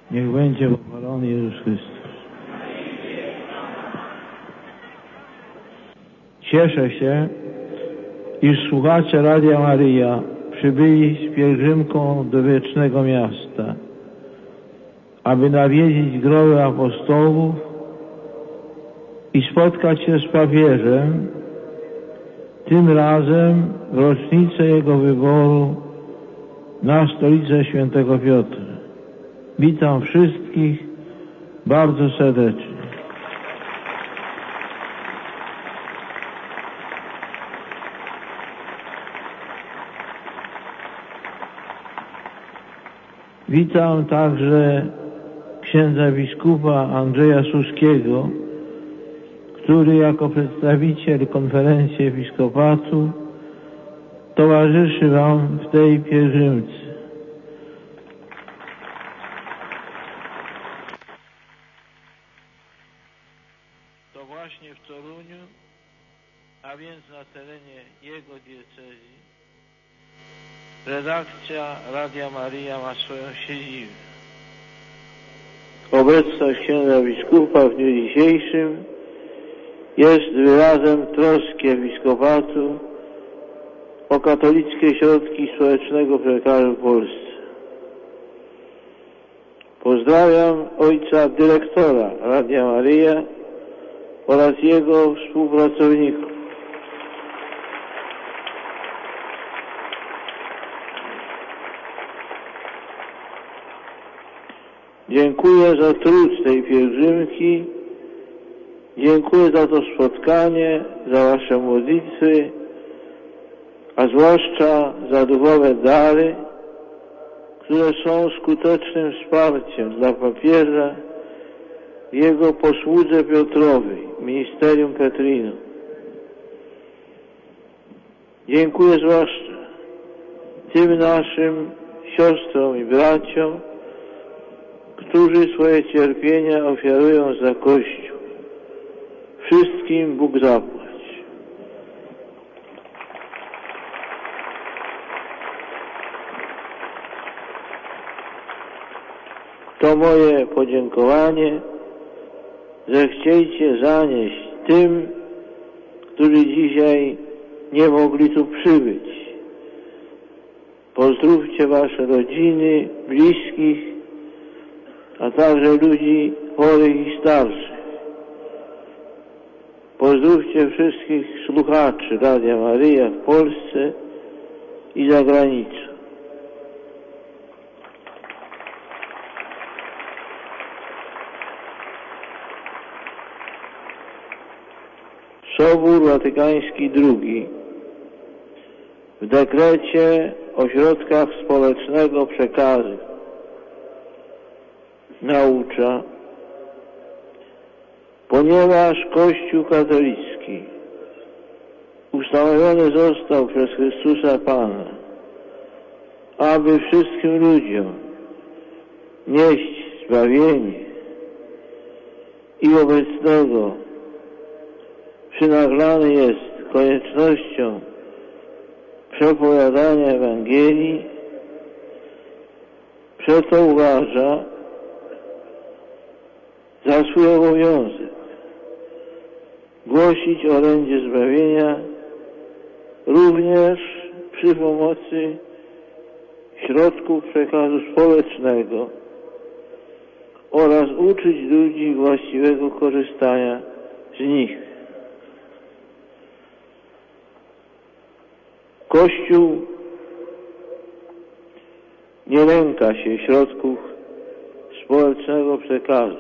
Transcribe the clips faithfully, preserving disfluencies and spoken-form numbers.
Niech będzie pochwalony Jezus Chrystus. Cieszę się, iż słuchacze Radia Maryja przybyli z pielgrzymką do wiecznego miasta, aby nawiedzić groby apostołów i spotkać się z papieżem, tym razem w rocznicę jego wyboru na stolicę świętego Piotra. Witam wszystkich bardzo serdecznie. Witam także księdza biskupa Andrzeja Suskiego, który jako przedstawiciel konferencji episkopatu towarzyszy wam w tej pielgrzymce. To właśnie w Toruniu, a więc na terenie jego diecezji, redakcja Radia Maryja ma swoją siedzibę. Obecność księdza biskupa w dniu dzisiejszym jest wyrazem troski episkopatu o katolickie środki społecznego przekazu w Polsce. Pozdrawiam ojca dyrektora Radia Maryja oraz jego współpracowników. Dziękuję za trud tej pielgrzymki, dziękuję za to spotkanie, za wasze modlitwy, a zwłaszcza za duchowe dary, które są skutecznym wsparciem dla papieża w jego posłudze Piotrowej, ministerium Petrinum. Dziękuję zwłaszcza tym naszym siostrom i braciom, którzy swoje cierpienia ofiarują za Kościół. Wszystkim Bóg zapłać. To moje podziękowanie, że chcieliście zanieść tym, którzy dzisiaj nie mogli tu przybyć. Pozdrówcie wasze rodziny, bliskich, a także ludzi chorych i starszych. Pozdrówcie wszystkich słuchaczy Radia Maryja w Polsce i za granicą. Sobór Watykański drugi w dekrecie o środkach społecznego przekazu naucza, ponieważ Kościół katolicki ustanowiony został przez Chrystusa Pana, aby wszystkim ludziom nieść zbawienie i wobec tego przynaglany jest koniecznością przepowiadania Ewangelii, przeto uważa za swój obowiązek głosić orędzie zbawienia również przy pomocy środków przekazu społecznego oraz uczyć ludzi właściwego korzystania z nich. Kościół nie lęka się środków społecznego przekazu.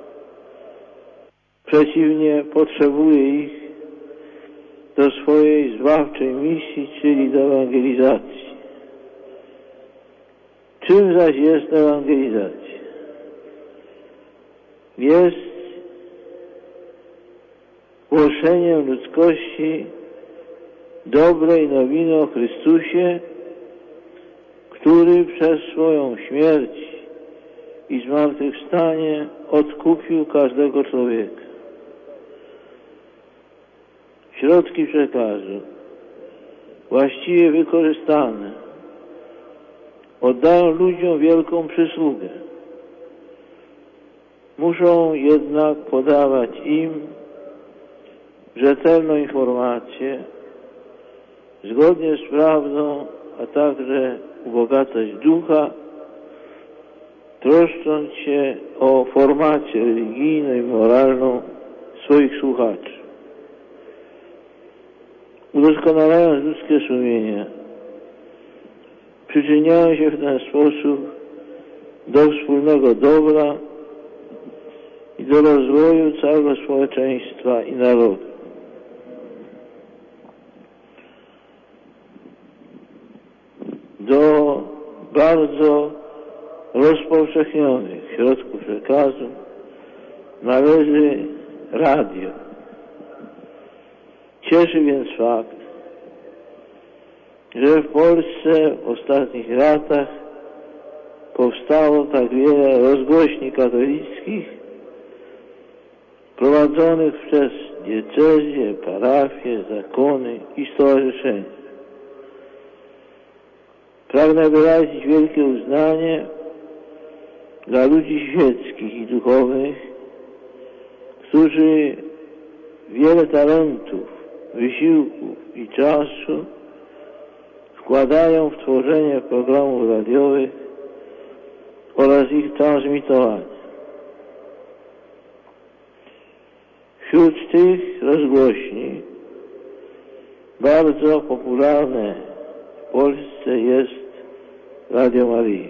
Przeciwnie, potrzebuje ich do swojej zbawczej misji, czyli do ewangelizacji. Czym zaś jest ewangelizacja? Jest głoszeniem ludzkości dobrej nowiny o Chrystusie, który przez swoją śmierć i zmartwychwstanie odkupił każdego człowieka. Środki przekazu właściwie wykorzystane oddają ludziom wielką przysługę. Muszą jednak podawać im rzetelną informację, zgodnie z prawdą, a także ubogacać ducha, troszcząc się o formację religijną i moralną swoich słuchaczy. Udoskonalając ludzkie sumienia, przyczyniają się w ten sposób do wspólnego dobra i do rozwoju całego społeczeństwa i narodu. Do bardzo rozpowszechnionych środków przekazu należy radio. Cieszy więc fakt, że w Polsce w ostatnich latach powstało tak wiele rozgłośni katolickich prowadzonych przez diecezje, parafie, zakony i stowarzyszenia. Pragnę wyrazić wielkie uznanie dla ludzi świeckich i duchowych, którzy wiele talentów, wysiłków i czasu wkładają w tworzenie programów radiowych oraz ich transmitowanie. Wśród tych rozgłośni bardzo popularne w Polsce jest Radio Maryja.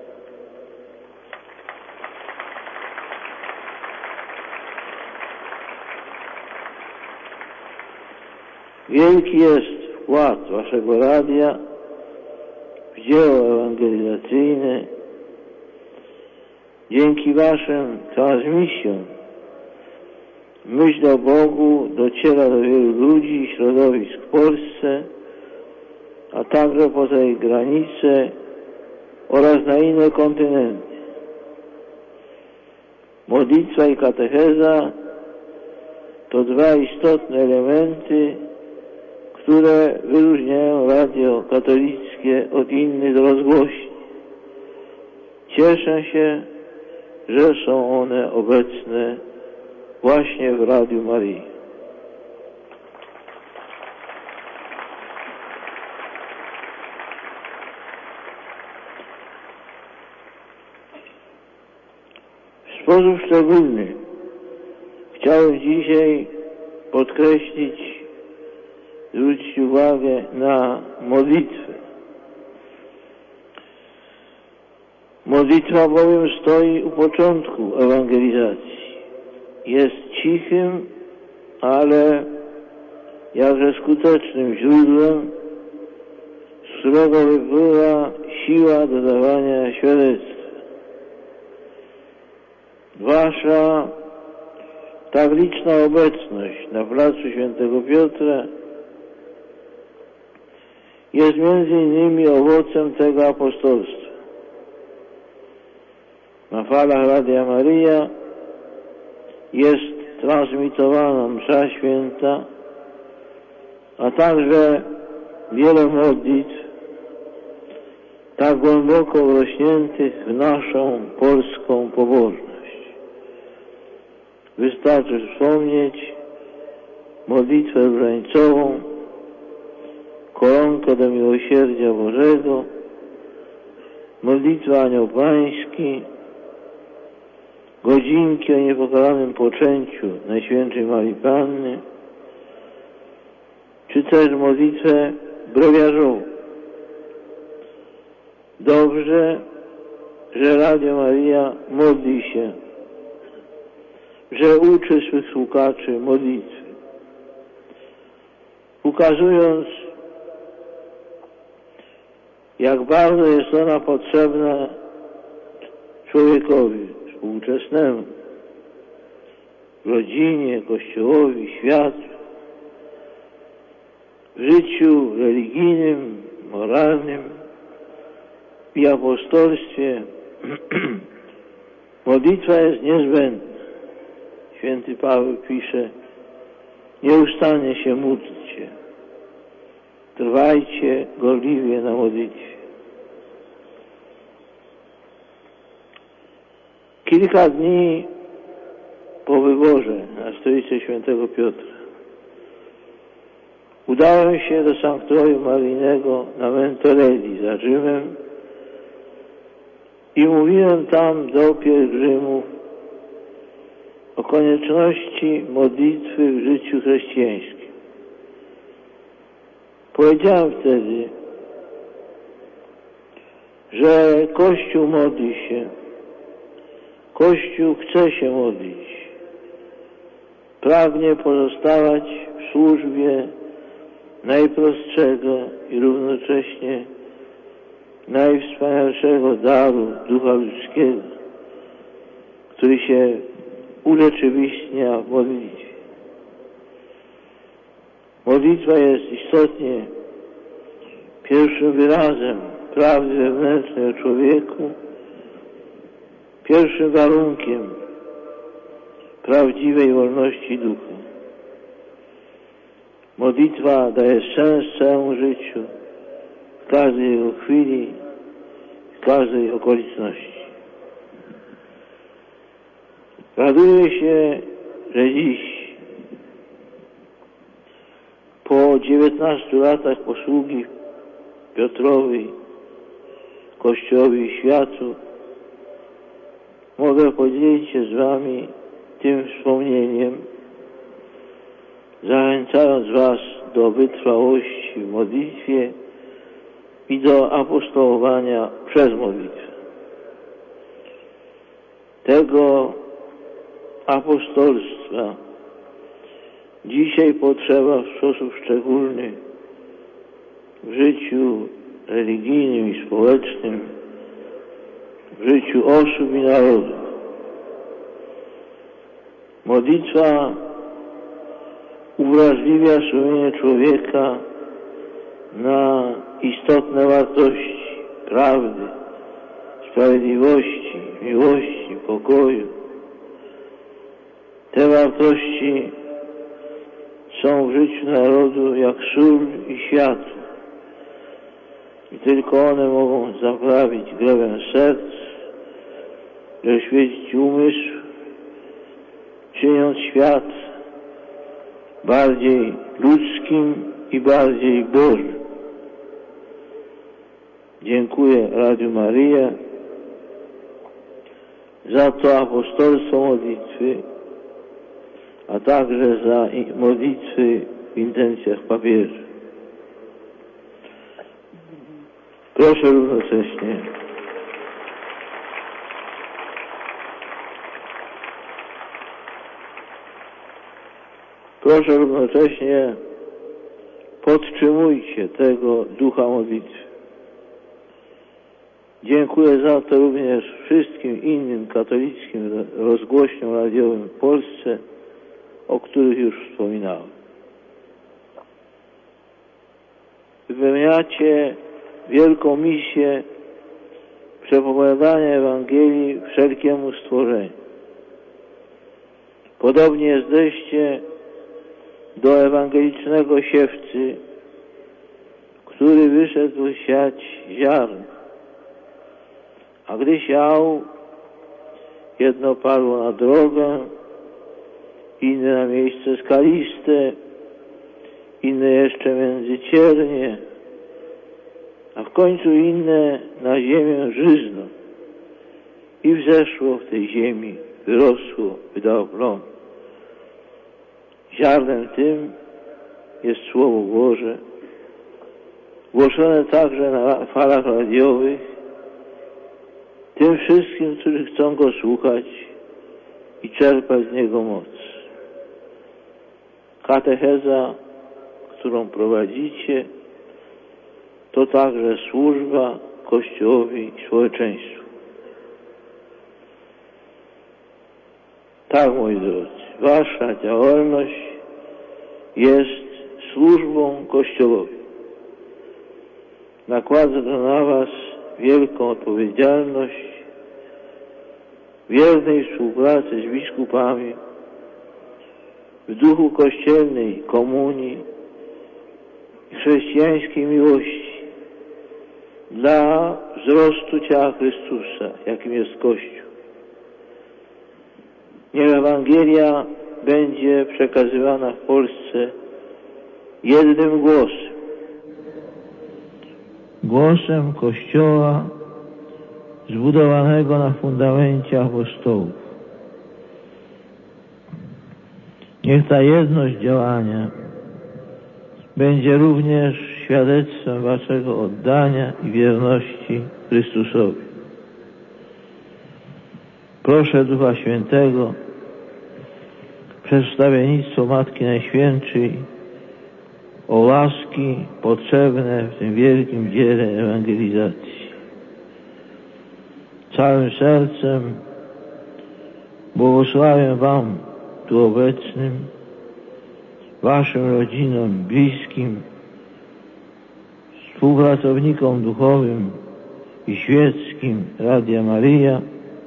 Wielki jest wkład waszego radia w dzieło ewangelizacyjne. Dzięki waszym transmisjom myśl o Bogu dociera do wielu ludzi i środowisk w Polsce, a także poza jej granice oraz na inne kontynenty. Modlitwa i katecheza to dwa istotne elementy, które wyróżniają radio katolickie od innych rozgłośni. Cieszę się, że są one obecne właśnie w Radiu Maryja. W sposób szczególny chciałem dzisiaj podkreślić, zwrócić uwagę na modlitwę. Modlitwa bowiem stoi u początku ewangelizacji. Jest cichym, ale jakże skutecznym źródłem, z którego wypływa siła do dawania świadectwa. Wasza tak liczna obecność na placu Świętego Piotra jest między innymi owocem tego apostolstwa. Na falach Radia Maryja jest transmitowana msza święta, a także wiele modlitw tak głęboko wrośniętych w naszą polską pobożność. Wystarczy wspomnieć modlitwę różańcową, koronkę do miłosierdzia Bożego, modlitwę Anioł Pański, godzinki o niepokalanym poczęciu Najświętszej Marii Panny, czy też modlitwę brewiarzową. Dobrze, że Radio Maryja modli się, że uczy swych słuchaczy modlitwy, ukazując, jak bardzo jest ona potrzebna człowiekowi współczesnemu, rodzinie, Kościołowi, światu, w życiu religijnym, moralnym i apostolstwie. Modlitwa jest niezbędna. Święty Paweł pisze: nieustannie się módlcie, trwajcie gorliwie na modlitwie. Kilka dni po wyborze na stolicę świętego Piotra udałem się do sanktuarium maryjnego na Ventorelli za Rzymem i mówiłem tam do pielgrzymów o konieczności modlitwy w życiu chrześcijańskim. Powiedziałem wtedy, że Kościół modli się, Kościół chce się modlić, pragnie pozostawać w służbie najprostszego i równocześnie najwspanialszego daru ducha ludzkiego, który się urzeczywistnia w modlitwie. Modlitwa jest istotnie pierwszym wyrazem prawdy wewnętrznej o człowieku, pierwszym warunkiem prawdziwej wolności ducha. Modlitwa daje sens całemu życiu, w każdej jego chwili, w każdej okoliczności. Raduję się, że dziś, po dziewiętnastu latach posługi Piotrowi, Kościołowi i światu, mogę podzielić się z wami tym wspomnieniem, zachęcając was do wytrwałości w modlitwie i do apostołowania przez modlitwę. Tego apostolstwa dzisiaj potrzeba w sposób szczególny w życiu religijnym i społecznym, w życiu osób i narodów. Modlitwa uwrażliwia sumienie człowieka na istotne wartości prawdy, sprawiedliwości, miłości, pokoju. Te wartości są w życiu narodu jak sól i światło. I tylko one mogą zaprawić glebę serc, rozświecić umysł, czyniąc świat bardziej ludzkim i bardziej Bożym. Dziękuję Radiu Maryja za to apostolstwo modlitwy, a także za modlitwy w intencjach papieży. Proszę równocześnie proszę równocześnie podtrzymujcie tego ducha modlitwy. Dziękuję za to również wszystkim innym katolickim rozgłośniom radiowym w Polsce, o których już wspominałem. Wypełniacie wielką misję przepowiadania Ewangelii wszelkiemu stworzeniu. Podobnie jesteście do ewangelicznego siewcy, który wyszedł siać ziarno. A gdy siał, jedno padło na drogę, inne na miejsce skaliste, inne jeszcze między ciernie, a w końcu inne na ziemię żyzną. I wzeszło w tej ziemi, wyrosło, wydało plon. Ziarnem tym jest Słowo Boże, głoszone także na falach radiowych, tym wszystkim, którzy chcą Go słuchać i czerpać z Niego moc. Katecheza, którą prowadzicie, to także służba Kościołowi i społeczeństwu. Tak, moi drodzy, wasza działalność jest służbą Kościołowi. Nakłada to na was wielką odpowiedzialność wiernej współpracy z biskupami w duchu kościelnej komunii i chrześcijańskiej miłości dla wzrostu ciała Chrystusa, jakim jest Kościół. Niech Ewangelia będzie przekazywana w Polsce jednym głosem. Głosem Kościoła zbudowanego na fundamencie apostołów. Niech ta jedność działania będzie również świadectwem waszego oddania i wierności Chrystusowi. Proszę Ducha Świętego przez wstawiennictwo Matki Najświętszej o łaski potrzebne w tym wielkim dziele ewangelizacji. Całym sercem błogosławię wam tu obecnym, waszym rodzinom, bliskim, współpracownikom duchowym i świeckim Radia Maryja,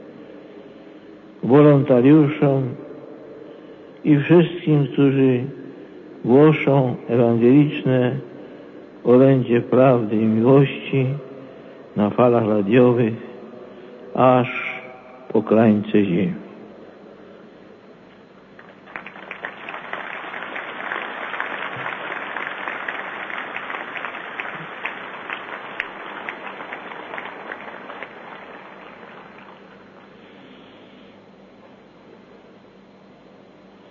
wolontariuszom i wszystkim, którzy głoszą ewangeliczne orędzie prawdy i miłości na falach radiowych aż po krańce ziemi.